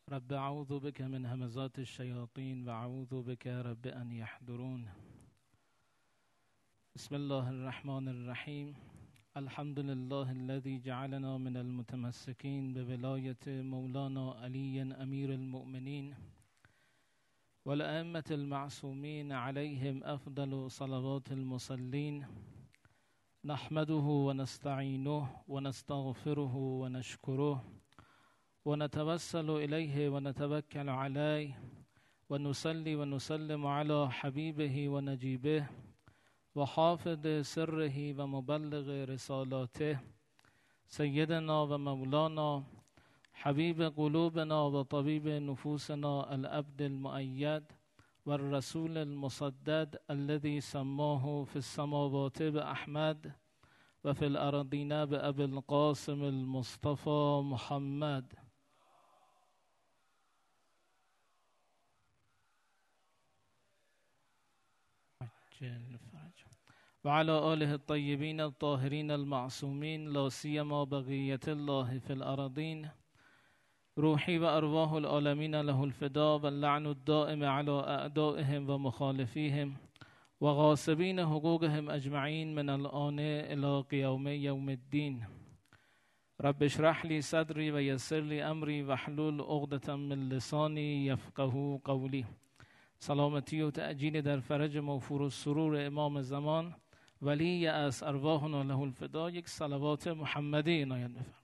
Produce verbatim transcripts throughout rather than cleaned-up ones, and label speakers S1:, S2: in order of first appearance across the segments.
S1: رب اعوذ بك من همزات الشياطين و اعوذ بك رب ان يحضرون. بسم الله الرحمن الرحیم. الحمد لله الذي جعلنا من المتمسكين بولاية مولانا علي امير المؤمنين والأئمة المعصومين عليهم افضل صلوات المصلين. نحمده ونستعينه ونستغفره ونشكره ونتوسل إليه ونتوكل عليه ونصلي ونسلم على حبيبه ونجيبه وحافظ سره ومبلغ رسالاته سيدنا ومولانا حبيب قلوبنا وطبيب نفوسنا العبد المؤيد والرسول المصدد الذي سماه في السماوات بأحمد وفي الأرضين بأبي القاسم المصطفى محمد. وعلى آله الطيبين الطاهرين المعصومين لا سيما بقية الله في الأراضين. روحي وأرواح العالمين له الفداء واللعن الدائم على أعدائهم ومخالفيهم وغاصبين حقوقهم أجمعين من الآن إلى قيام يوم الدين. رب اشرح لي صدري ويسر لي أمري واحلل عقدة من لساني يفقهوا قولي. سلامتی و تعجیل در فرج موفور و سرور امام زمان ولی از ارواحنا له الفدا یک صلوات محمدی عنایت بفرمایید.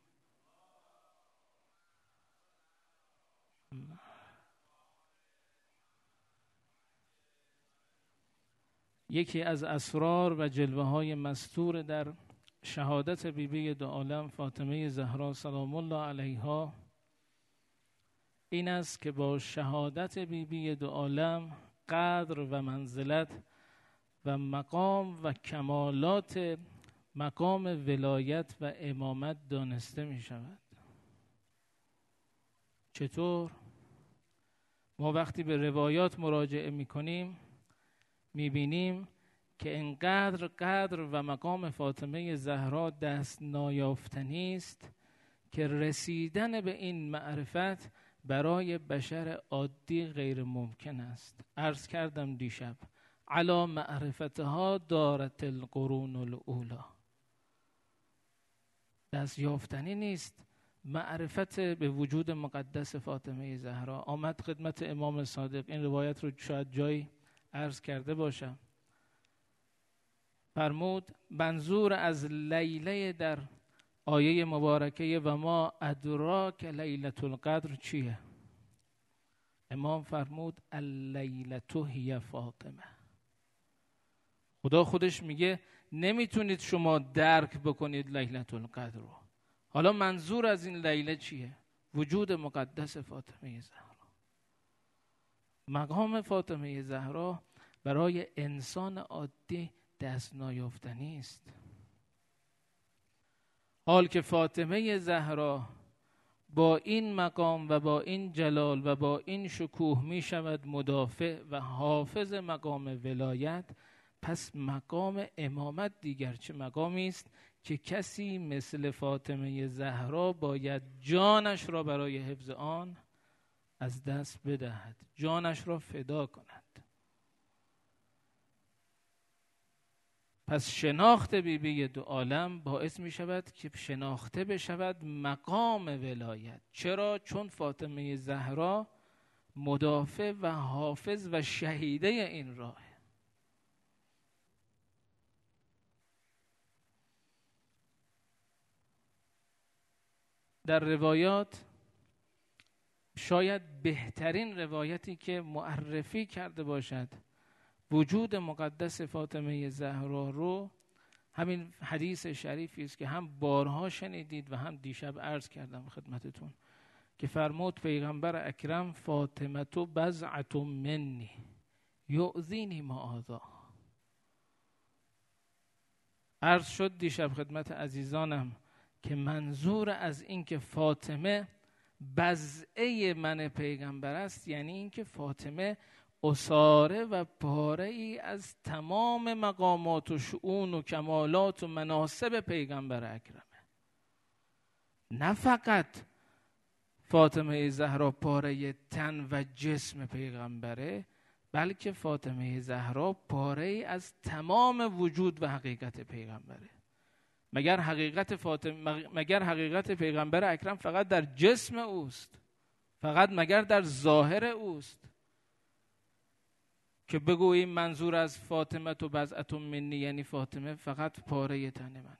S1: یکی از اسرار و جلوه های مستور در شهادت بیبی دو عالم فاطمه زهرا سلام الله علیها این است که با شهادت بیبی دو عالم قدر و منزلت و مقام و کمالات مقام ولایت و امامت دانسته می شود. چطور؟ ما وقتی به روایات مراجعه می کنیم می بینیم که انقدر قدر و مقام فاطمه زهرا دست نایافتنی است که رسیدن به این معرفت برای بشر عادی غیر ممکن است. عرض کردم دیشب علی معرفتها دارت القرون الاولی. دست یافتنی نیست معرفت به وجود مقدس فاطمه زهرا. آمد خدمت امام صادق، این روایت رو شاید جایی عرض کرده باشم، فرمود منظور از لیله در آیه مبارکه و ما ادراک لیلة القدر چیه؟ امام فرمود اللیلة هی فاطمه. خدا خودش میگه نمیتونید شما درک بکنید لیلة القدر رو. حالا منظور از این لیله چیه؟ وجود مقدس فاطمه زهرا. مقام فاطمه زهرا برای انسان عادی دست نایافتنی است. حال که فاطمه زهرا با این مقام و با این جلال و با این شکوه می شود مدافع و حافظ مقام ولایت، پس مقام امامت دیگر چه مقامی است که کسی مثل فاطمه زهرا باید جانش را برای حفظ آن از دست بدهد، جانش را فدا کند. پس شناخت بیبی دو عالم باعث می شود که شناخته بشود مقام ولایت. چرا؟ چون فاطمه زهرا مدافع و حافظ و شهیده این راه. در روایات شاید بهترین روایتی که معرفی کرده باشد وجود مقدس فاطمه زهرا رو همین حدیث شریفی است که هم بارها شنیدید و هم دیشب عرض کردم خدمتتون که فرمود پیغمبر اکرم فاطمه تو بضعة منی یؤذینی معاذا. عرض شد دیشب خدمت عزیزانم که منظور از این که فاطمه بضعه من پیغمبر است یعنی این که فاطمه اساره و پاره ای از تمام مقامات و شؤون و کمالات و مناصب پیغمبر اکرمه. نه فقط فاطمه زهرا پاره تن و جسم پیغمبره، بلکه فاطمه زهرا پاره از تمام وجود و حقیقت پیغمبره. مگر حقیقت فاطمه مگر حقیقت پیغمبر اکرم فقط در جسم اوست؟ فقط مگر در ظاهر اوست که بگوییم منظور از فاطمه تو بضعة منی یعنی فاطمه فقط پاره تن منه؟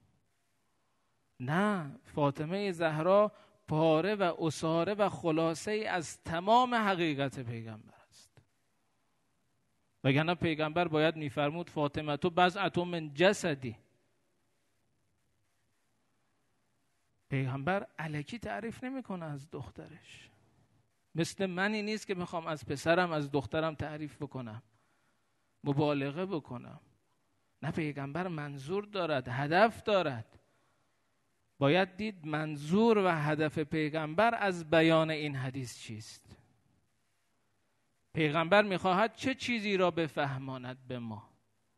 S1: نه، فاطمه زهرا پاره و اساره و خلاصه ای از تمام حقیقت پیغمبر است. وگرنه پیغمبر باید میفرمود فاطمه تو بضعة من جسدی. پیغمبر الکی تعریف نمیکنه از دخترش. مثل منی نیست که میخوام از پسرم از دخترم تعریف بکنم، مبالغه بکنم. نه، پیغمبر منظور دارد، هدف دارد. باید دید منظور و هدف پیغمبر از بیان این حدیث چیست. پیغمبر میخواهد چه چیزی را بفهماند به ما.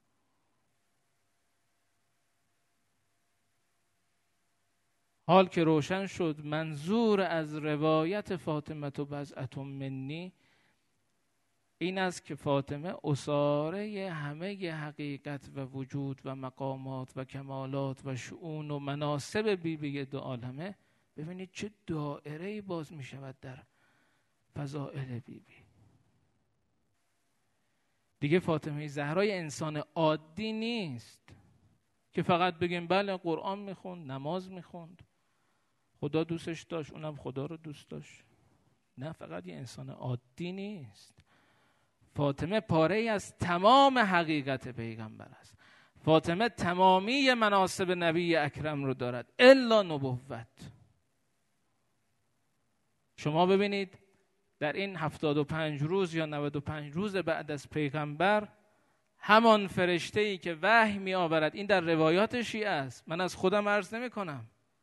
S1: حال که روشن شد منظور از روایت فاطمه تو بضعة منی این است که فاطمه اساره همه حقیقت و وجود و مقامات و کمالات و شؤون و مناسب بی بی دو عالمه. ببینید چه دائره‌ای باز می شود در فضائل بی بی. دیگه فاطمه زهرا انسان عادی نیست که فقط بگیم بله قرآن میخوند، نماز میخوند، خدا دوستش داشت، اونم خدا رو دوست داشت. نه، فقط یه انسان عادی نیست. فاطمه پاره ای از تمام حقیقت پیغمبر است. فاطمه تمامی مناسب نبی اکرم رو دارد الا نبوت. شما ببینید در این هفتاد و پنج روز یا نود و پنج روز بعد از پیغمبر همان فرشته‌ای که وحی می آورد، این در روایات شیعه است، من از خودم عرض نمی کنم،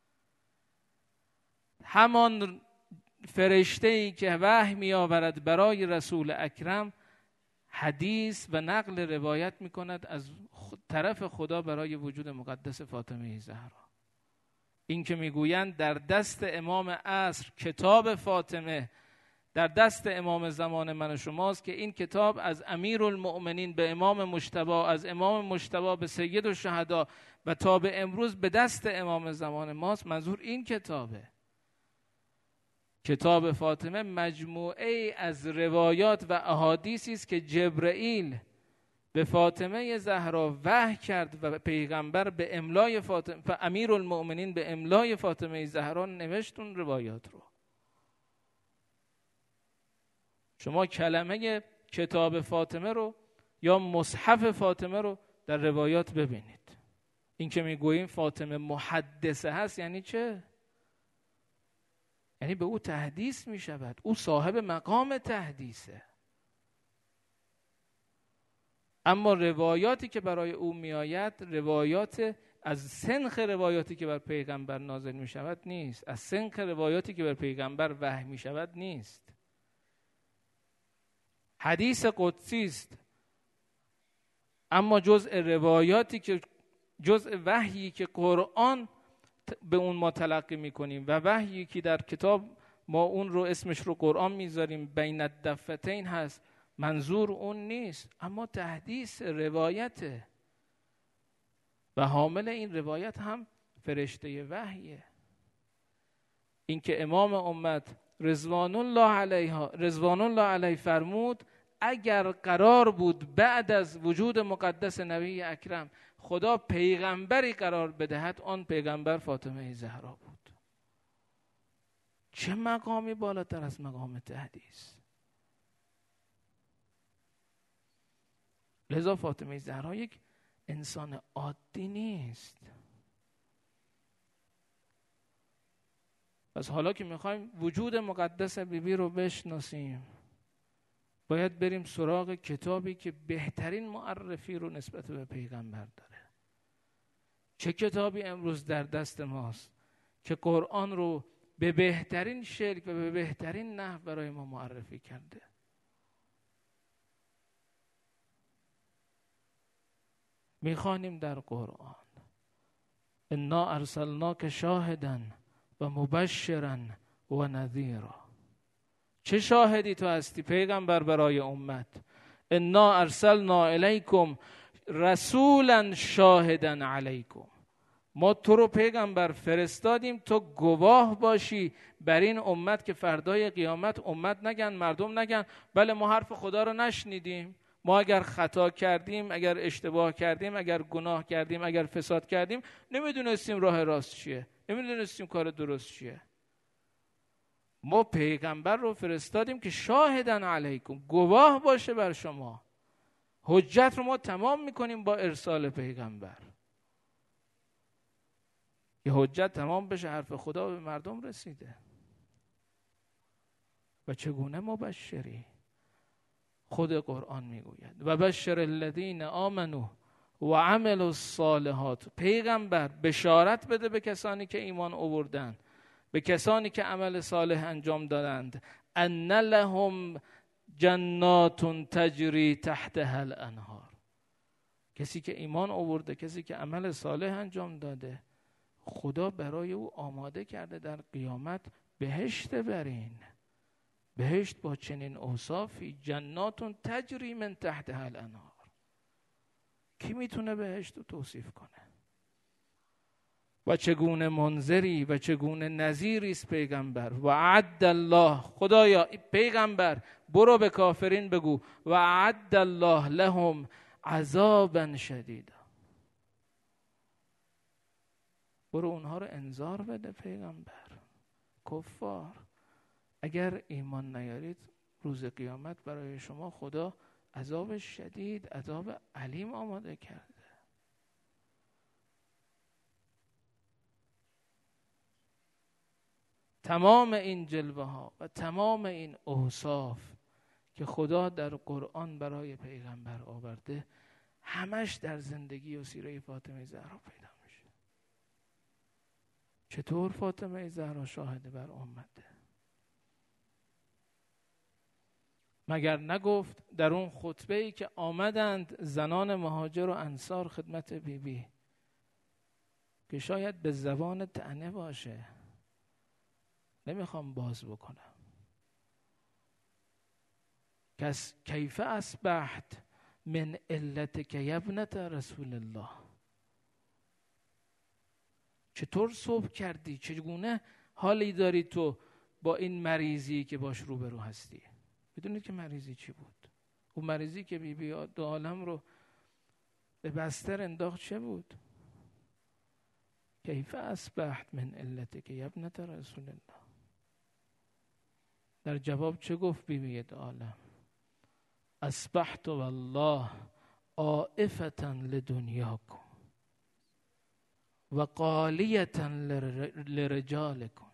S1: همان فرشته‌ای که وحی می آورد برای رسول اکرم حدیث و نقل روایت می کند از طرف خدا برای وجود مقدس فاطمه زهرا. این که می گویند در دست امام عصر کتاب فاطمه در دست امام زمان من و شماست که این کتاب از امیرالمؤمنین به امام مجتبی، از امام مجتبی به سید الشهدا و تا به امروز به دست امام زمان ماست. منظور این کتابه. کتاب فاطمه مجموعه از روایات و احادیثی است که جبرئیل به فاطمه زهرا وحی کرد و پیغمبر به املای فاطمه و امیرالمؤمنین به املای فاطمه زهرا نوشت اون روایات رو. شما کلمه کتاب فاطمه رو یا مصحف فاطمه رو در روایات ببینید. این که میگوییم فاطمه محدثه هست یعنی چه؟ یعنی به او تحدیث می شود، او صاحب مقام تحدیثه. اما روایاتی که برای او می آید روایات از سنخ روایاتی که بر پیغمبر نازل می شود نیست، از سنخ روایاتی که بر پیغمبر وحی می شود نیست. حدیث قدسی است، اما جزء روایاتی که جزء وحیی که قرآن به اون ما تلقی میکنیم و وحیی که در کتاب ما اون رو اسمش رو قرآن میذاریم بین الدفتین هست، منظور اون نیست، اما تحدیث روایته و حامل این روایت هم فرشته وحیه. این که امام امت رضوان الله علیها رضوان الله علیه فرمود اگر قرار بود بعد از وجود مقدس نبی اکرم خدا پیغمبری قرار بدهد آن پیغمبر فاطمه زهرا بود. چه مقامی بالاتر از مقام تحدیث. لذا فاطمه زهرا یک انسان عادی نیست. پس حالا که میخوایم وجود مقدس بیبی رو بشناسیم باید بریم سراغ کتابی که بهترین معرفی رو نسبت به پیغمبر داره. چه کتابی امروز در دست ماست که قرآن رو به بهترین شکل و به بهترین نحو برای ما معرفی کرده. میخوانیم در قرآن انا ارسلناک شاهدا و مبشرا و نذیرا. چه شاهدی تو هستی پیغمبر برای امت؟ انا ارسلنا الیکم رسولا شاهدا علیکم. ما تو رو پیغمبر فرستادیم تو گواه باشی بر این امت که فردای قیامت امت نگن، مردم نگن بله ما حرف خدا رو نشنیدیم، ما اگر خطا کردیم، اگر اشتباه کردیم، اگر گناه کردیم، اگر فساد کردیم، نمیدونستیم راه راست چیه، نمیدونستیم کار درست چیه. ما پیغمبر رو فرستادیم که شاهدن علیکم، گواه باشه بر شما. حجت رو ما تمام میکنیم با ارسال پیغمبر. یه حجت تمام بشه حرف خدا به مردم رسیده. و چگونه مبشری؟ خود قرآن میگوید و بشر الذین آمنوا و عملوا الصالحات. پیغمبر بشارت بده به کسانی که ایمان آوردند، به کسانی که عمل صالح انجام دادند، ان لهم جنات تجری تحتها الانهار. کسی که ایمان آورده، کسی که عمل صالح انجام داده، خدا برای او آماده کرده در قیامت بهشت برین. بهشت با چنین اوصافی، جنات تجری من تحتها الانهار. کی میتونه بهشت رو توصیف کنه؟ و چگونه منذری و چگونه نذیری است پیغمبر. و اعد الله، خدایا پیغمبر برو به کافرین بگو و اعد الله لهم عذابا شدیدا. برو اونها رو انذار بده پیغمبر. کفار اگر ایمان نیارید روز قیامت برای شما خدا عذاب شدید، عذاب علیم آماده کرده. تمام این جلوه ها و تمام این اوصاف که خدا در قرآن برای پیغمبر آورده، همش در زندگی و سیره فاطمه زهرا پیدا میشه. چطور فاطمه زهرا شاهد بر امته؟ مگر نگفت در اون خطبه‌ای که آمدند زنان مهاجر و انصار خدمت بی بی که شاید به زبان طعنه باشه، نمیخوام باز بکنم، کس کیف اصبحت من علتک یا ابنت رسول الله. چطور صبح کردی؟ چگونه حالی داری تو با این مریضی که باش روبرو هستی؟ بدونید که مریضی چی بود؟ اون مریضی که بی بی دو عالم رو به بستر انداخت چه بود؟ کیف اصبحت من علتک یا ابنت رسول الله. در جواب چه گفت بی بی دو عالم؟ اصبحت والله عائفة لدنیاکم و قالیة لرجالکم.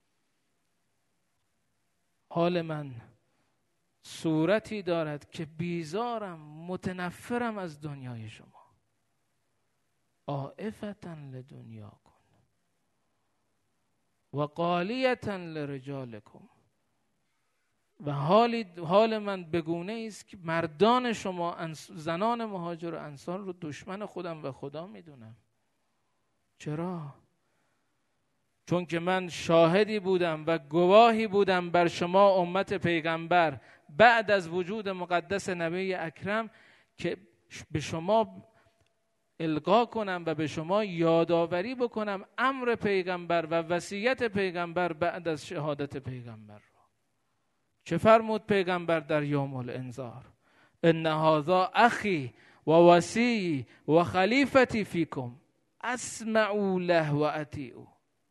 S1: حال من صورتی دارد که بیزارم، متنفرم از دنیای شما. عائفة لدنیاکم و قالیة لرجالکم. و حالی حال من بگونه است که مردان شما، زنان مهاجر و انصار رو دشمن خودم و خدا میدونم. چرا؟ چون که من شاهدی بودم و گواهی بودم بر شما امت پیغمبر بعد از وجود مقدس نبی اکرم که به شما القا کنم و به شما یادآوری بکنم امر پیغمبر و وصیت پیغمبر بعد از شهادت پیغمبر. چه فرمود پیغمبر در یوم الانذار؟ ان هذا اخی و وصی و خلیفتی فیکم اسمعوا له و اطیعوا.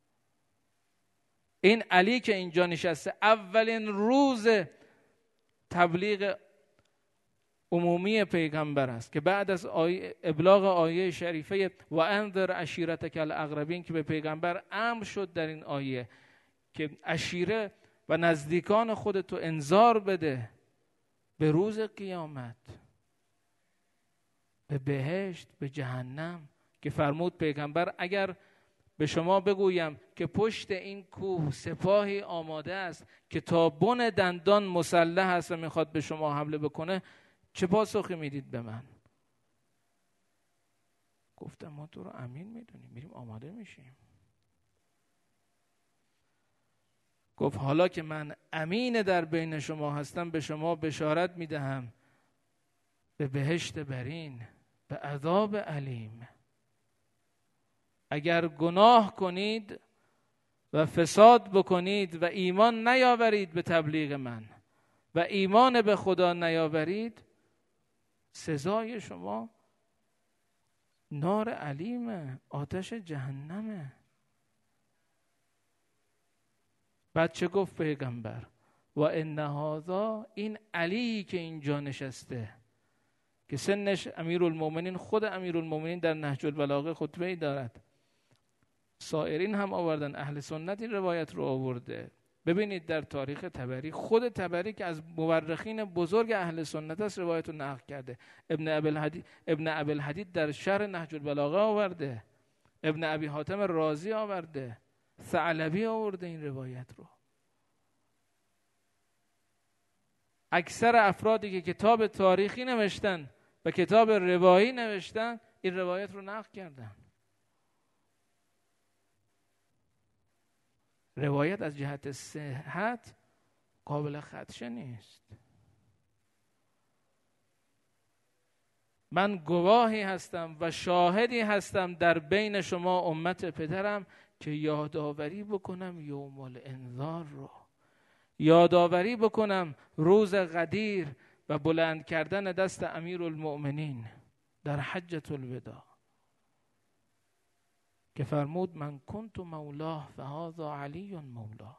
S1: این علی که اینجا نشسته اولین روز تبلیغ عمومی پیغمبر است که بعد از آیه ابلاغ آیه شریفه و انذر عشیرتک الاقربین که به پیغمبر امر شد در این آیه که عشیره و نزدیکان خودتو انذار بده به روز قیامت، به بهشت، به جهنم، که فرمود پیغمبر اگر به شما بگویم که پشت این کوه سپاهی آماده است که تا بن دندان مسلح است و میخواد به شما حمله بکنه، چه پاسخی میدید به من؟ گفتم ما تو رو امین میدونیم، میریم آماده میشیم. گفت حالا که من امین در بین شما هستم به شما بشارت میدهم به بهشت برین، به عذاب علیم. اگر گناه کنید و فساد بکنید و ایمان نیاورید به تبلیغ من و ایمان به خدا نیاورید، سزای شما نار علیمه، آتش جهنمه. بعد چه گفت پیغمبر؟ و ان هذا، این علی که اینجا نشسته که سنش امیرالمومنین، خود امیرالمومنین در نهج البلاغه خطبه‌ای دارد، سایرین هم آوردن، اهل سنت این روایت رو آورده. ببینید در تاریخ طبری، خود طبری که از مورخین بزرگ اهل سنت است روایت رو نقل کرده. ابن ابی الحدید ابن ابی الحدید در شرح نهج البلاغه آورده، ابن ابی حاتم رازی آورده، ثعلبی آورده این روایت رو. اکثر افرادی که کتاب تاریخی نوشتن و کتاب روایی نوشتن این روایت رو نقل کردن. روایت از جهت صحت قابل خدشه نیست. من گواهی هستم و شاهدی هستم در بین شما امت پدرم که یادآوری بکنم یوم الانذار رو، یادآوری بکنم روز غدیر و بلند کردن دست امیرالمؤمنین در حجة الوداع که فرمود من کنت مولاه فهذا علی مولاه.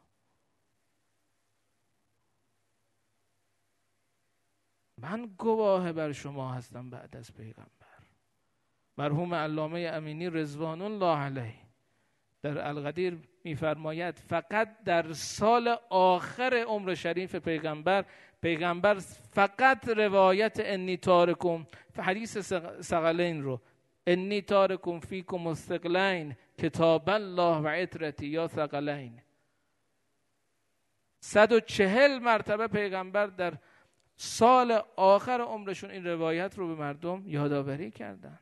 S1: من گواه بر شما هستم بعد از پیغمبر. مرحوم علامه امینی رضوان الله علیه در القدیر میفرماید فقط در سال آخر عمر شریف پیغمبر، پیغمبر فقط روایت انی تارکم، حدیث ثقلین رو، انی تارکم فیکم الثقلین کتاب الله و عترتی یا ثقلین، صد و چهل مرتبه پیغمبر در سال آخر عمرشون این روایت رو به مردم یادآوری کردند.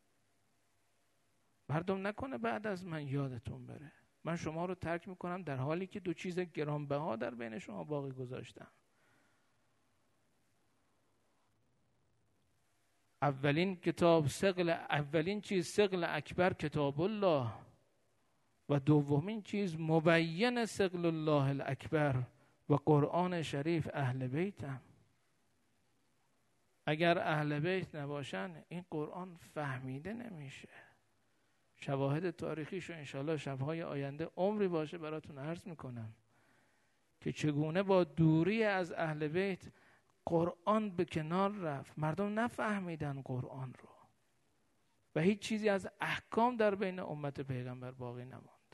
S1: مردم نکنه بعد از من یادتون بره، من شما رو ترک میکنم در حالی که دو چیز گرانبها در بین شما باقی گذاشتم. اولین کتاب ثقل، اولین چیز ثقل اکبر کتاب الله و دومین چیز مبین ثقل الله الاکبر و قرآن شریف اهل بیتم. اگر اهل بیت نباشن این قرآن فهمیده نمیشه. شواهد تاریخیشو انشالله شبهای آینده عمری باشه براتون عرض میکنم که چگونه با دوری از اهل بیت قرآن به کنار رفت، مردم نفهمیدن قرآن رو و هیچ چیزی از احکام در بین امت پیغمبر باقی نماند.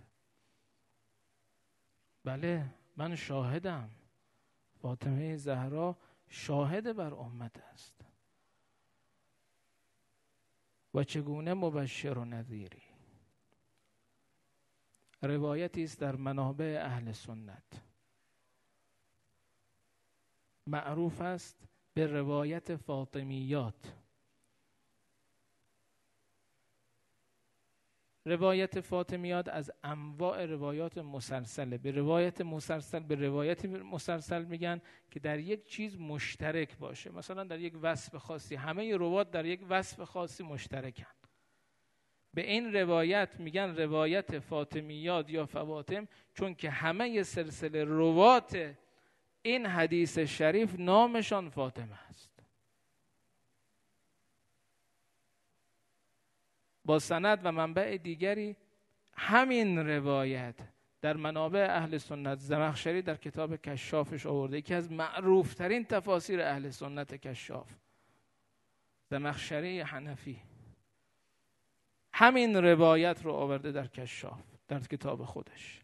S1: بله من شاهدم، فاطمه زهرا شاهد بر امت است و چگونه مبشر و نذیری. روایتی است در منابع اهل سنت معروف است به روایت فاطمیات. روایت فاطمیات از انواع روایات مسلسله. به روایت مسلسل به روایت مسلسل میگن که در یک چیز مشترک باشه، مثلا در یک وصف خاصی، همه روایات در یک وصف خاصی مشترکن. به این روایت میگن روایت فاطمیات یا فواطم، چون که همه سلسله روات این حدیث شریف نامشان فاطمه است. با سند و منبع دیگری همین روایت در منابع اهل سنت، زمخشری در کتاب کشافش آورده، یکی از معروف ترین تفاسیر اهل سنت کشاف، زمخشری حنفی همین روایت رو آورده در کشاف در کتاب خودش.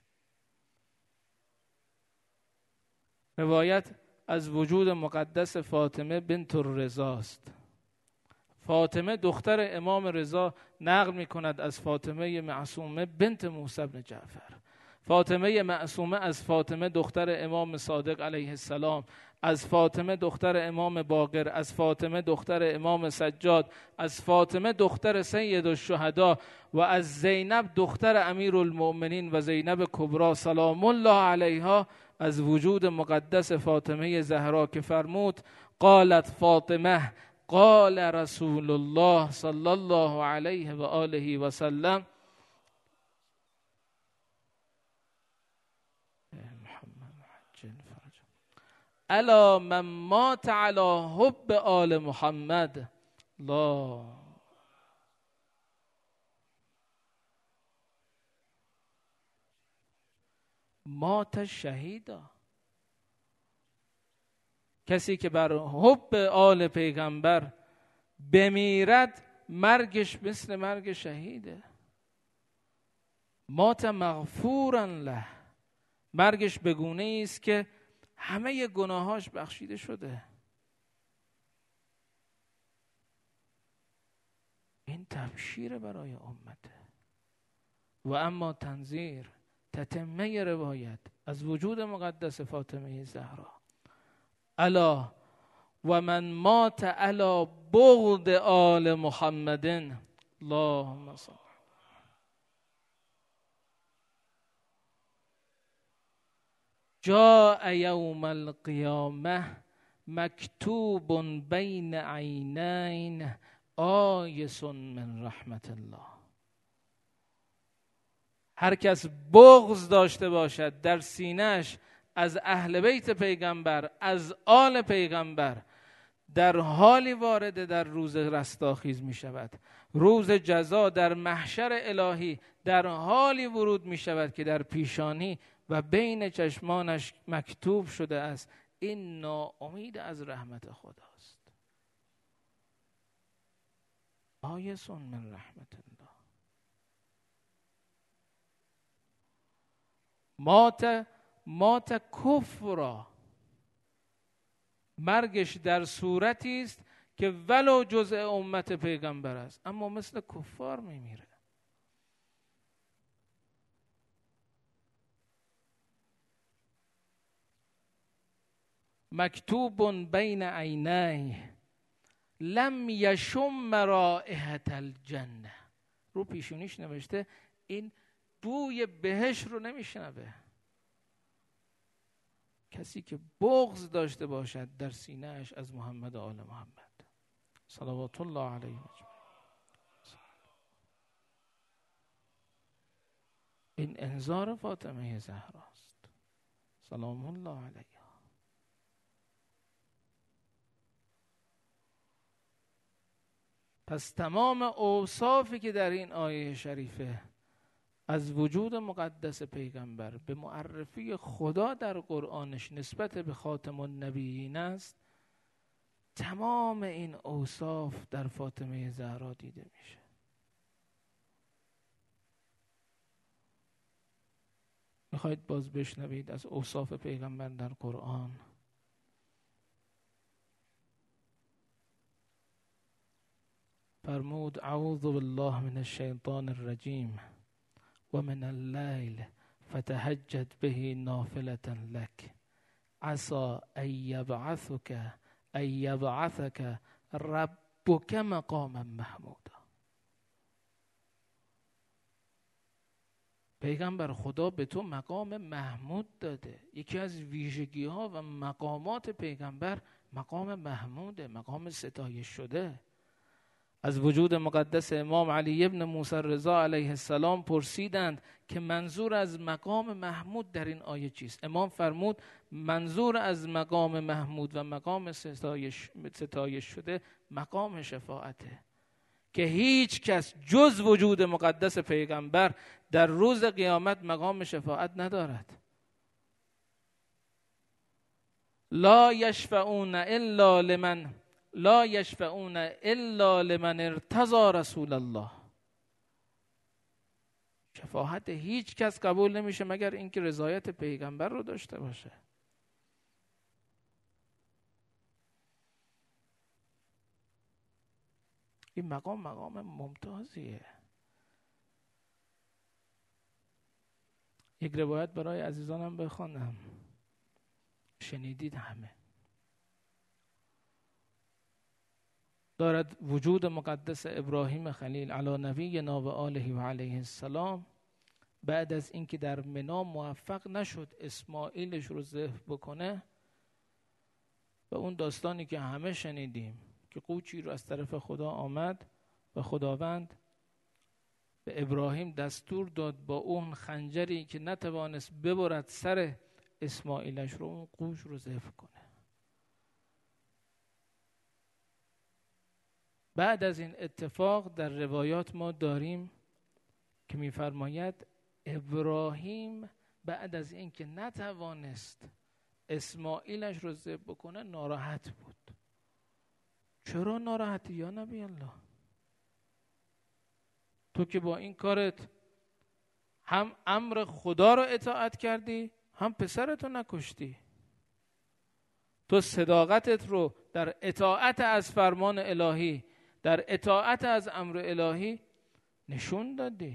S1: روایت از وجود مقدس فاطمه بنت الرضا است. فاطمه دختر امام رضا نقل می کند از فاطمه معصومه بنت موسی بن جعفر. فاطمه معصومه از فاطمه دختر امام صادق علیه السلام، از فاطمه دختر امام باقر، از فاطمه دختر امام سجاد، از فاطمه دختر سید الشهدا و از زینب دختر امیرالمؤمنین و زینب کبرا سلام الله علیها از وجود مقدس فاطمه زهرا که فرمود قالت فاطمه قال رسول الله صلی الله علیه و آله و سلم الا من مات علی حب آل محمد لا مات شهیدا. کسی که بر حب آل پیغمبر بمیرد مرگش مثل مرگ شهیده. مات مغفورا له، مرگش بگونه است که همه گناهاش بخشیده شده. این تبشیر برای امته. و اما تنذیر، تتمه روایت از وجود مقدس فاطمه زهرا الا و من مات علی بغض آل محمد اللهم صل. جاء یوم القیامه مکتوب بین عینین آیس من رحمت الله. هر کس بغض داشته باشد در سینه‌اش از اهل بیت پیغمبر، از آل پیغمبر، در حالی وارد در روز رستاخیز می شود، روز جزا در محشر الهی در حالی ورود می شود که در پیشانی و بین چشمانش مکتوب شده است این ناامید از رحمت خداست. آیسون من رحمت الله. مات مات کفرا، مرگش در صورتی است که ولو جزء امت پیغمبر است اما مثل کفار میمیره. مکتوب بین عینیه لم یشم رائحة الجنه. رو پیشونیش نوشته این بوی بهشت رو نمیشنوه. کسی که بغض داشته باشد در سینه‌اش از محمد و آل محمد صلوات الله علیه این انذار فاطمه زهراست سلام الله علیها. پس تمام اوصافی که در این آیه شریفه از وجود مقدس پیغمبر به معرفی خدا در قرآنش نسبت به خاتم النبیین است، تمام این اوصاف در فاطمه زهرا دیده میشه. میخواید باز بشنوید از اوصاف پیغمبر در قرآن؟ فرمود اعوذ بالله من الشیطان الرجیم و من اللیل فتهجد به نافلة لك عسى ان یبعثک ان یبعثک ربک مقاما محمودا. پیغمبر خدا به تو مقام محمود داده. یکی از ویژگی ها و مقامات پیغمبر مقام محموده، مقام ستایش شده. از وجود مقدس امام علی ابن موسی رضا علیه السلام پرسیدند که منظور از مقام محمود در این آیه چیست؟ امام فرمود منظور از مقام محمود و مقام ستایش, ستایش شده مقام شفاعته، که هیچ کس جز وجود مقدس پیغمبر در روز قیامت مقام شفاعت ندارد. لا یشفعون الا لمن لا یشفعون الا لمن ارتضى رسول الله. شفاعت هیچ کس قبول نمیشه مگر اینکه رضایت پیغمبر رو داشته باشه. این مقام مقام ممتازیه. یک روایت برای عزیزانم بخوانم، شنیدید همه. دارد وجود مقدس ابراهیم خلیل علی نبینا و آله و علیه السلام بعد از اینکه در منا موفق نشد اسماعیلش رو ذبح بکنه و اون داستانی که همه شنیدیم که قوچی رو از طرف خدا آمد و خداوند به ابراهیم دستور داد با اون خنجری که نتوانست ببرد سر اسماعیلش رو، اون قوچ رو ذبح کنه. بعد از این اتفاق در روایات ما داریم که می‌فرماید ابراهیم بعد از اینکه نتوانست اسماعیلش رو ذبح بکنه ناراحت بود. چرا ناراحتی یا نبی الله؟ تو که با این کارت هم امر خدا رو اطاعت کردی، هم پسرتو نکشتی. تو صداقتت رو در اطاعت از فرمان الهی، در اطاعت از امر الهی نشون دادی.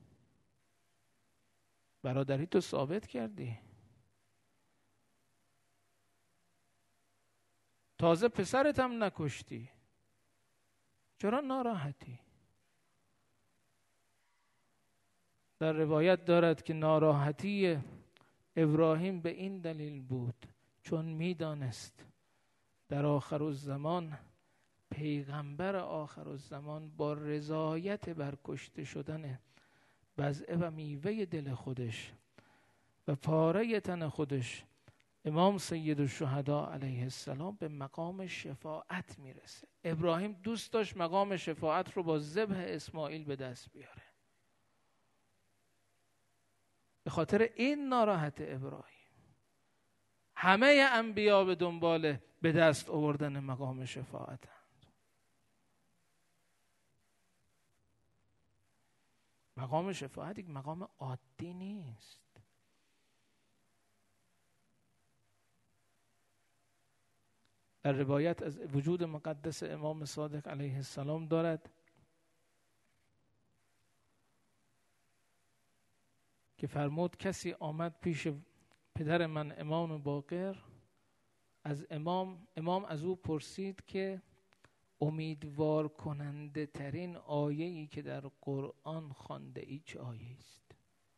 S1: برادری تو ثابت کردی. تازه پسرت هم نکشتی. چرا ناراحتی؟ در روایت دارد که ناراحتی ابراهیم به این دلیل بود چون میدانست در آخر الزمان پیغمبر آخر الزمان با رضایت بر کشته شدن بضعه و میوه دل خودش و پاره تن خودش امام سید الشهدا علیه السلام به مقام شفاعت میرسه. ابراهیم دوست داشت مقام شفاعت رو با ذبح اسماعیل به دست بیاره. به خاطر این ناراحت ابراهیم. همه انبیا به دنبال به دست آوردن مقام شفاعت هستند. مقام شفاعت یک مقام عادی نیست. در روایت از وجود مقدس امام صادق علیه السلام دارد که فرمود کسی آمد پیش پدر من امام باقر، از امام امام از او پرسید که امیدوار کننده ترین آیه‌ای که در قرآن خوانده ای چه آیه است؟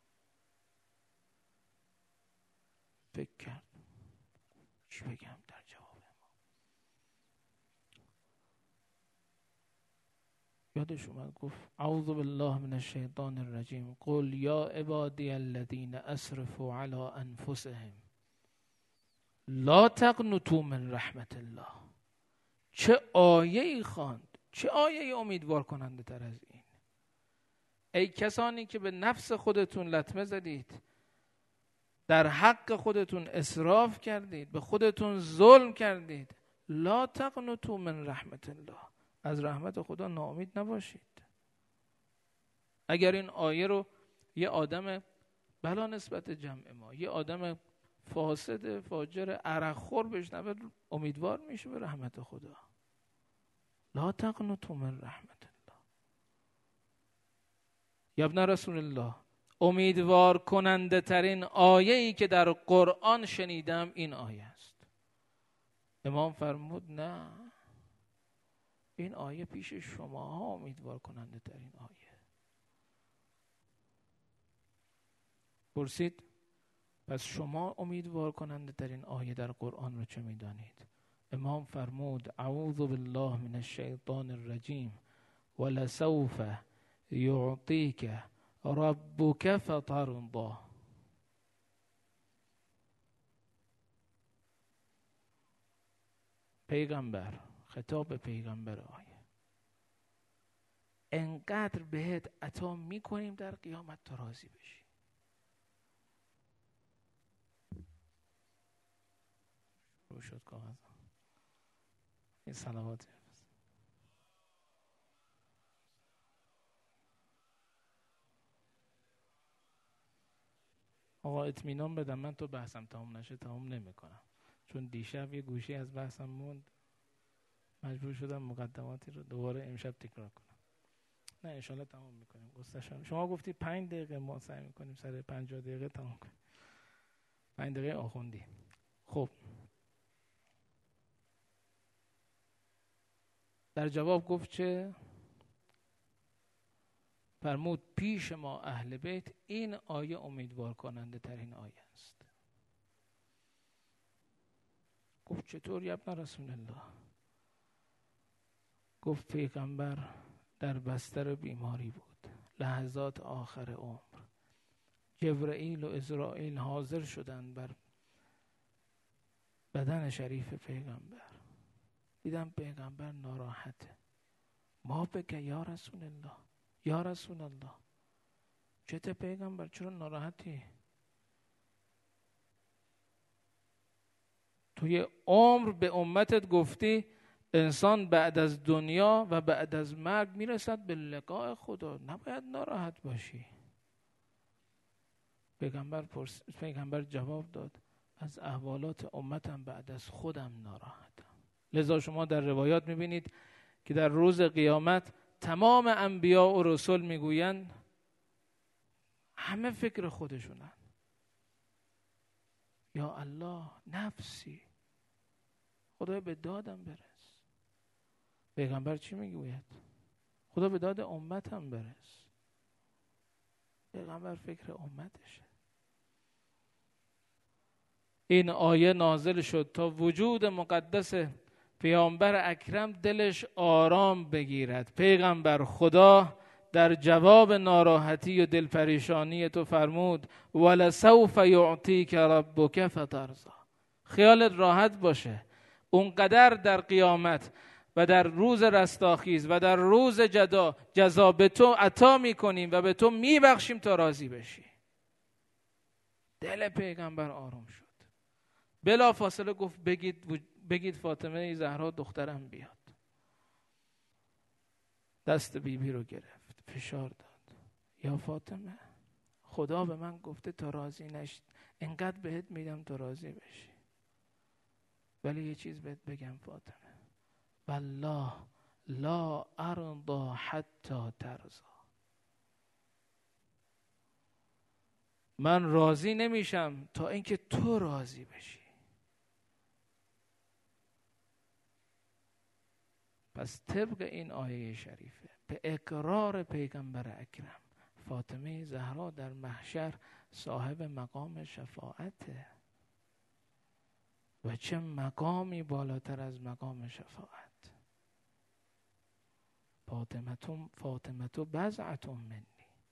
S1: فکر کرد چی بگم در جواب امام. یادش اومد گفت اعوذ بالله من الشیطان الرجیم قل یا عبادی الذین اسرفوا علی انفسهم لا تقنطوا من رحمت الله. چه آیه‌ای خواند، چه آیه‌ای امیدوار کننده تر از این؟ ای کسانی که به نفس خودتون لطمه زدید، در حق خودتون اسراف کردید، به خودتون ظلم کردید، لا تقنطوا من رحمت الله، از رحمت خدا ناامید نباشید. اگر این آیه رو یه آدم بلا نسبت جمع ما، یه آدم فاسد فاجر عرقخور بشنوه، امیدوار میشه به رحمت خدا. لا تقنطوا من رحمت الله. یا ابن رسول الله، امیدوار کننده ترین آیه‌ای که در قرآن شنیدم این آیه است. امام فرمود نه، این آیه پیش شماها امیدوار کننده ترین آیه. پرسید پس شما امیدوار کننده ترین آیه در قرآن رو چه میدانید؟ امام فرمود اعوذ بالله من الشیطان الرجیم ولسوف یعطیک ربک فترضی. پیغمبر، خطاب به پیغمبر آیه، انقدر بهت عطا میکنیم در قیامت تا راضی بشی. رو شد کاغذ این صلوات. آقا اطمینان بدم من تو بحثم تمام نشه تمام نمی کنم، چون دیشب یه گوشی از بحثم موند، مجبور شدم مقدماتی رو دوباره امشب تکرار کنم. نه انشالله تمام میکنیم. گستشم شما گفتی پنج دقیقه، ما سعی میکنیم سر پنجاه دقیقه تمام کنیم. پنج دقیقه آخوندی. خب در جواب گفت چه؟ فرمود پیش ما اهل بیت این آیه امیدوار کننده ترین آیه است. گفت چطور یا ابن رسول الله؟ گفت پیغمبر در بستر بیماری بود، لحظات آخر عمر، جبرئیل و اسرائیل حاضر شدند بر بدن شریف پیغمبر، دیدم پیغمبر ناراحته. ما بگه یا رسول الله، یا رسول الله چته پیغمبر چرا ناراحتی؟ توی عمر به امتت گفتی انسان بعد از دنیا و بعد از مرگ میرسد به لقاء خدا، نباید ناراحت باشی. پیغمبر پرس... پیغمبر جواب داد از احوالات امتم بعد از خودم ناراحتم. لذا شما در روایات میبینید که در روز قیامت تمام انبیا و رسول میگویند همه فکر خودشونن، یا الله نفسی، خدا به دادم برس. پیغمبر چی میگوید؟ خدا به داد امتم برس. پیغمبر فکر امتشه. این آیه نازل شد تا وجود مقدس پیامبر اکرم دلش آرام بگیرد. پیغمبر خدا در جواب ناراحتی و دلپریشانی تو فرمود ولسوف یعطیک ربک فترضی. خیالت راحت باشه، اونقدر در قیامت و در روز رستاخیز و در روز جدا جزا به تو عطا میکنیم و به تو میبخشیم تا راضی بشی. دل پیغمبر آروم شد. بلا فاصله گفت بگید بگید فاطمه زهرا دخترم بیاد. دست بیبی رو گرفت، فشار داد. یا فاطمه خدا به من گفته تا راضی نشید، انقدر بهت میدم تا راضی بشی، ولی یه چیز بهت بگم فاطمه، والله لا ارضى حتی ترضى. من راضی نمیشم تا اینکه تو راضی بشی. پس طبق این آیه شریفه به اقرار پیغمبر اکرم فاطمه زهرا در محشر صاحب مقام شفاعته. و چه مقامی بالاتر از مقام شفاعت. فاطمه فاطمه بضعة منی.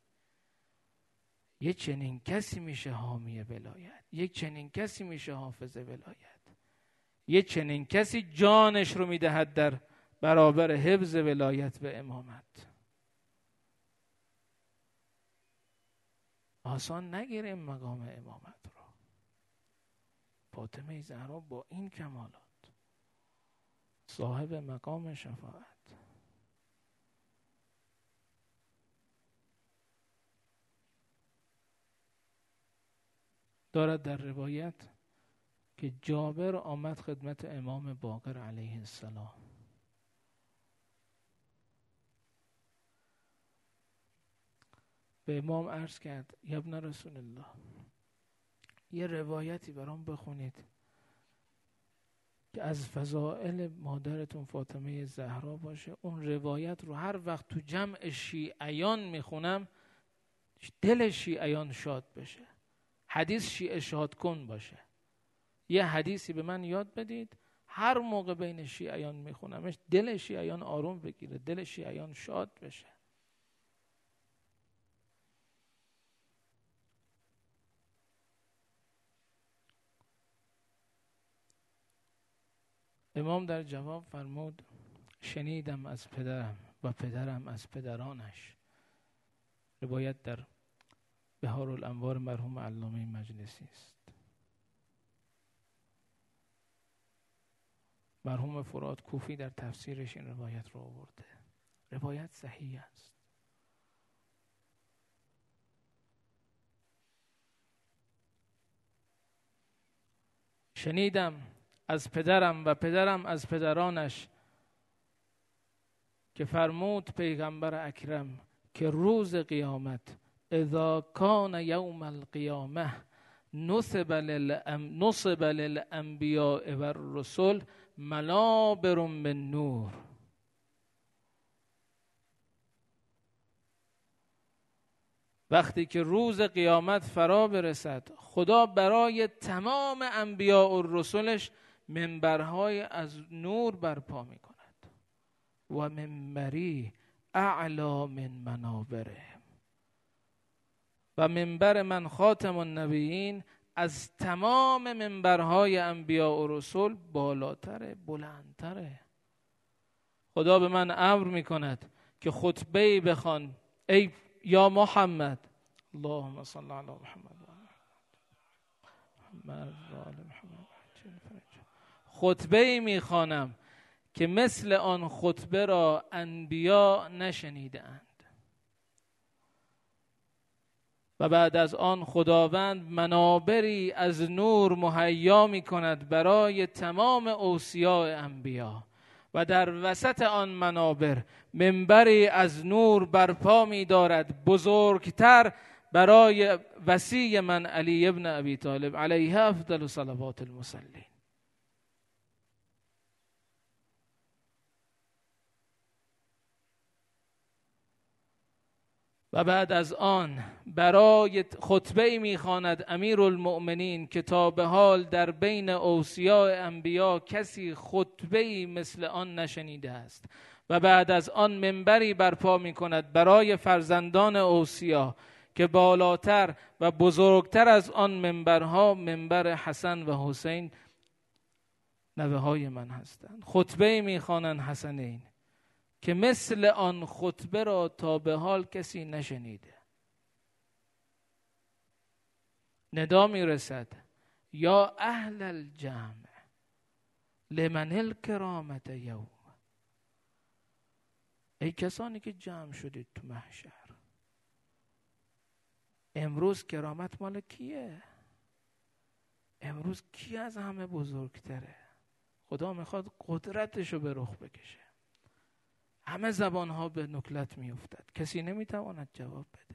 S1: یک چنین کسی میشه حامی ولایت، یک چنین کسی میشه حافظ ولایت، یک چنین کسی جانش رو میدهد در برابر حفظ ولایت و امامت. آسان نگیریم مقام امامت رو. فاطمه زهرا با این کمالات صاحب مقام شفاعت. دارد در روایت که جابر آمد خدمت امام باقر علیه السلام. به امام عرض کرد یا ابن رسول الله یه روایتی برام بخونید که از فضائل مادرتون فاطمه زهرا باشه. اون روایت رو هر وقت تو جمع شیعیان میخونم دل شیعیان شاد بشه. حدیث شیعه شاد کن باشه. یه حدیثی به من یاد بدید هر موقع بین شیعیان میخونمش دل شیعیان آروم بگیره، دل شیعیان شاد بشه. امام در جواب فرمود شنیدم از پدرم و پدرم از پدرانش. روایت در بهارالانوار مرحوم علامه مجلسی است. مرحوم فرات کوفی در تفسیرش این روایت رو آورده. روایت صحیح است. شنیدم از پدرم و پدرم از پدرانش که فرمود پیغمبر اکرم که روز قیامت اذا کان یوم القیامه نصب للأم نصب للانبیاء و الرسل منابر من نور. وقتی که روز قیامت فرا برسد خدا برای تمام انبیاء و رسولش منبرهای از نور برپا می کند و منبری اعلا من منابره، و منبر من خاتم النبیین از تمام منبرهای انبیاء و رسول بالاتره، بلندتره. خدا به من امر می کند که خطبه‌ای بخوان، ای یا محمد، اللهم صل علی محمد محمد خطبه‌ای میخوانم که مثل آن خطبه را انبیا نشنیدند. و بعد از آن خداوند منابری از نور مهیا می کند برای تمام اوصیاء انبیا و در وسط آن منابر منبری از نور برپا می دارد بزرگتر برای وصی من علی ابن ابی طالب علیه افضل صلوات المصلین. و بعد از آن برای خطبه میخواند امیرالمؤمنین که تا به حال در بین اوصیاء انبیا کسی خطبه‌ای مثل آن نشنیده است. و بعد از آن منبری برپا میکند برای فرزندان اوصیا که بالاتر و بزرگتر از آن منبرها منبر حسن و حسین نوه های من هستند. خطبه میخوانند حسنین که مثل آن خطبه را تا به حال کسی نشنیده. ندا می رسد یا اهل الجمع لمن الکرامت یوم، ای کسانی که جمع شدید تو محشر، امروز کرامت مال کیه؟ امروز کی از همه بزرگتره؟ خدا میخواد قدرتشو به رخ بکشه. همه زبانها به نکلت می افتد، کسی نمیتواند جواب بده.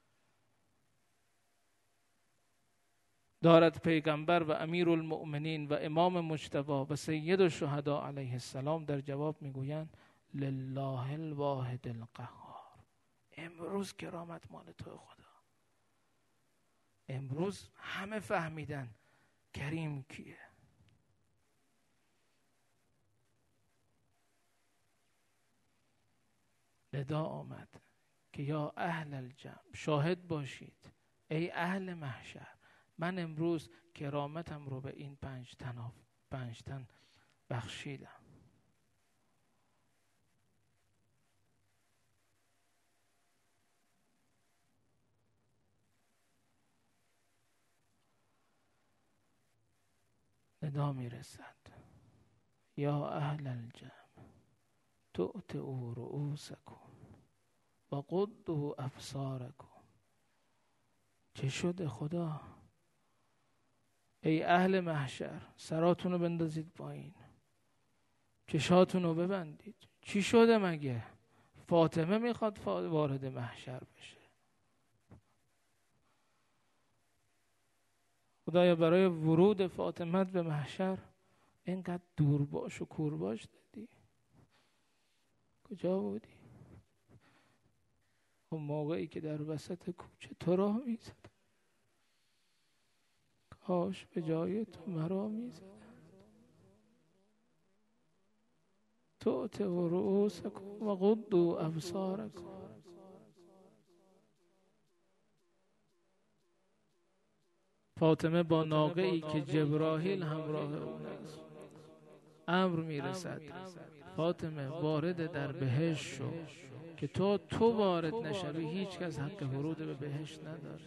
S1: دارد پیغمبر و امیرالمؤمنین و امام مجتبی و سید الشهدا علیه السلام در جواب میگویند لله الواحد القهار. امروز کرامت مال تو خدا. امروز همه فهمیدن کریم کیه. ندا آمد که یا اهل الجمع، شاهد باشید ای اهل محشر، من امروز کرامتم رو به این پنج تن پنج تن بخشیدم. ندا میرسد یا اهل الجمع تؤتوا رؤوسکم و قدوا ابصارکم. چه شده خدا؟ ای اهل محشر سراتون رو بندازید پایین، چشاتون رو ببندید. چی شده مگه؟ فاطمه میخواد وارد محشر بشه. خدایا برای ورود فاطمه به محشر اینقدر دور باش و کور باش دادی؟ کجا بودی؟ اون موقعی که در وسط کوچه تو راه میزد، کاش به جای تو مرا میزد. تؤتوا رؤوسکم و غضوا ابصارکم. فاطمه با ناقه‌ای که جبرائیل همراه اون است امر میرسد فاطمه وارد در بهشت شو که تو تو وارد نشوی هیچ کس حق ورود به بهشت نداره.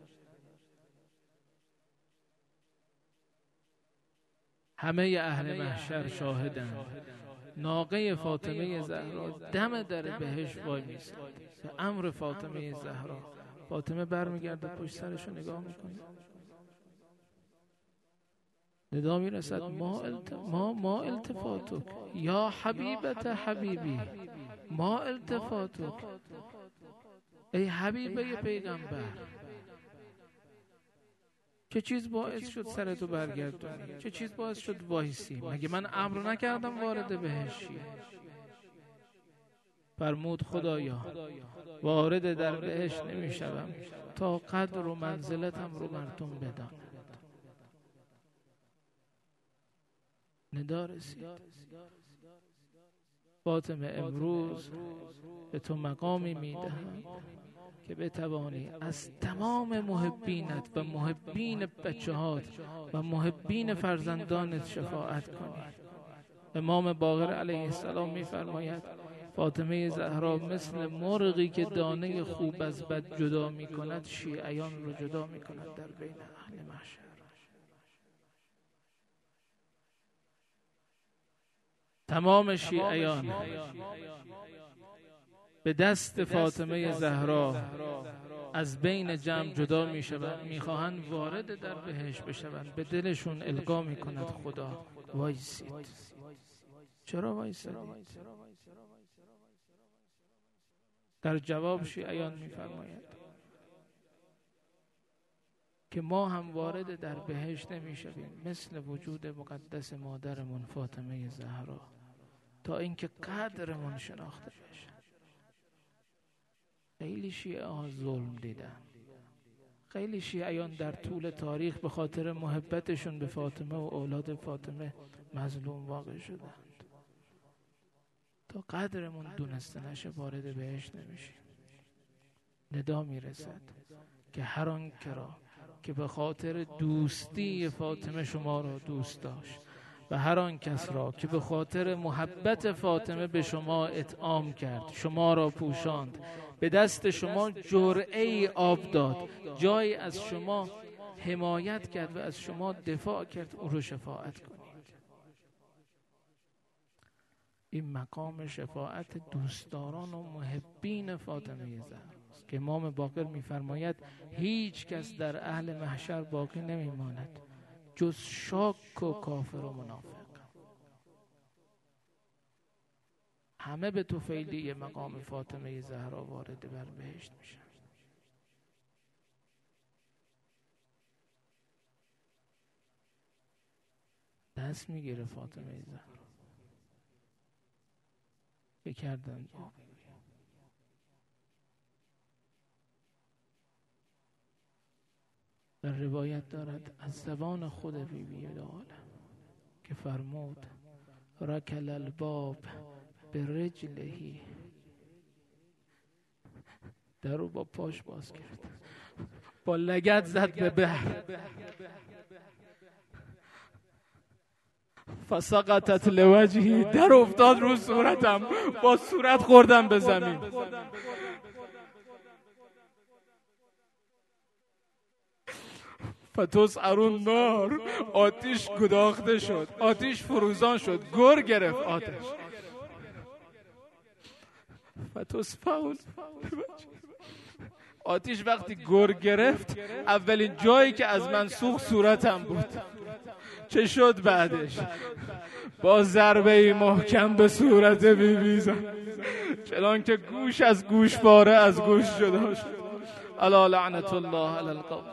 S1: همه اهل محشر شاهدند. ناقه فاطمه زهرا دم در بهشت وای میسد به امر فاطمه زهرا. فاطمه برمیگرده پشت سرشو نگاه میکنه، ندا میرسد ما الت... ما ما التفاتک یا حبیبت حبیبی، ما التفاتک ای حبیبه پیغمبر، چه چیز باعث شد سرتو برگردونی؟ چه چیز باعث شد وایسی؟ مگه من امر نکردم وارد بهشتی؟ فرمود خدایا وارد در بهشت نمی شوم تا قدر و منزلتم رو مردم بدانند. ندا رسید. فاطمه امروز به تو مقامی میدهم که بتوانی از تمام محبینت و محبین بچه‌هات و محبین فرزندانت شفاعت کنی. امام باقر علیه السلام می‌فرماید فاطمه زهرا مثل مرغی که دانه خوب از بد جدا می‌کند شیعیان را جدا می‌کند در بین اهل محشر. تمام شیعیان به دست فاطمه زهرا از بین جمع جدا می شوند، می خواهند وارد در بهشت بشوند. به دلشون القا می کند خدا وایسید. چرا وایسید؟ در جواب شیعیان می فرماید که ما هم وارد در بهشت نمی شویم مثل وجود مقدس مادرمون فاطمه زهرا تا اینکه قدرمون شناخته بشه. خیلی شیعه ها ظلم دیدن. خیلی شیعیان در طول تاریخ به خاطر محبتشون به فاطمه و اولاد فاطمه مظلوم واقع شدند. تا قدرمون دونسته نشه وارد بهشت نمیشیم. ندا میرسد که هر آن کرا که به خاطر دوستی فاطمه شما را دوست داشت و هر آن کس را که به خاطر محبت فاطمه به شما اطعام کرد، شما را پوشاند، به دست شما جرعه‌ای آب داد، جایی از شما حمایت کرد و از شما دفاع کرد، او رو شفاعت کنید. این مقام شفاعت دوستداران و محبین فاطمه زهرا است که امام باقر می‌فرماید هیچ کس در اهل محشر باقی نمی‌ماند جز شاک و کافر و منافق. همه به طفیلی مقام فاطمه زهرا وارد بر بهشت میشن. دست میگیره فاطمه زهرا. بکردن در روایت دارد از زبان خود بی بی عالم که فرمود رکل الباب به رجلهی، در رو با پاش باز کرد، با لگد زد به بحر، فسقطت لوجهی، در افتاد رو صورتم، با صورت خوردم به زمین. فتسعر النار، آتیش گداخته شد، آتیش فروزان شد، گر گرفت آتش. فتسفعل، آتیش وقتی گر گرفت اولین جایی که از من سوخت صورتم بود. چه شد بعدش؟ با ضربه محکم به صورت بی بی زد، چنان که گوش از گوش پاره از گوش جدا شد. الا لعنت الله علی القوم.